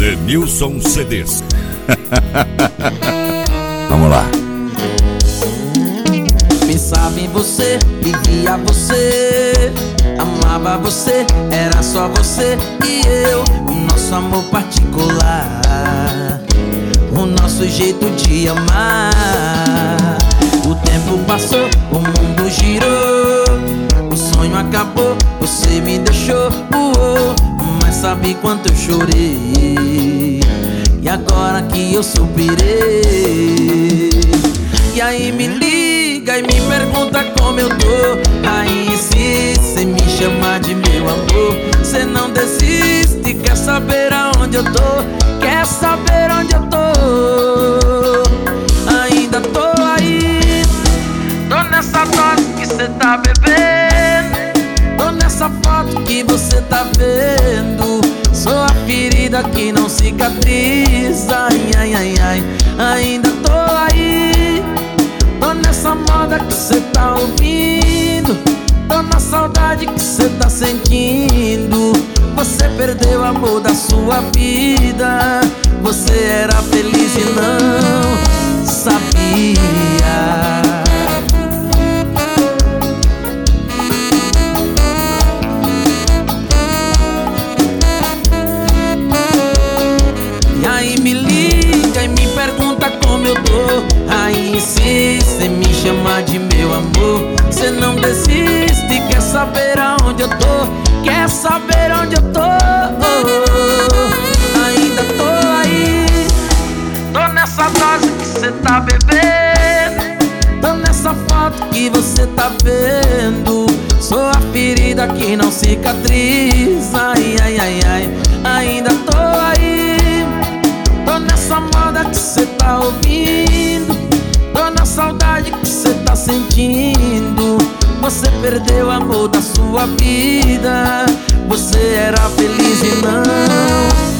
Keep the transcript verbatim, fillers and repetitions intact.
Denilson C Ds. Vamos lá. Pensava em você, vivia você, amava você, era só você e eu. O nosso amor particular, o nosso jeito de amar. O tempo passou, o mundo girou, o sonho acabou, você me deixou, uou. Mas sabe quanto eu chorei, e agora que eu superei. E aí me liga e me pergunta como eu tô. Aí se cê me chama de meu amor, cê não desiste, quer saber aonde eu tô, quer saber onde eu tô. Ainda tô aí, tô nessa dose que cê tá bebendo, tô nessa foto que você tá vendo. Sou a ferida que não cicatriza, ai, ai, ai, ai. Ainda tô aí, tô nessa moda que cê tá ouvindo, tô na saudade que cê tá sentindo. Você perdeu o amor da sua vida, você era feliz e não sabia. E aí me liga e me pergunta como eu tô. Aí se cê me chama de meu amor, cê não desiste, quer saber aonde eu tô, quer saber onde eu tô. Ainda tô aí, tô nessa dose que cê tá bebendo, tô nessa foto que você tá vendo. Sou a ferida que não cicatriza, ai, ai, ai, ai. Ainda tô aí, tô nessa moda que cê tá ouvindo, tô na saudade que cê tá sentindo. Você perdeu o amor da sua vida, você era feliz e não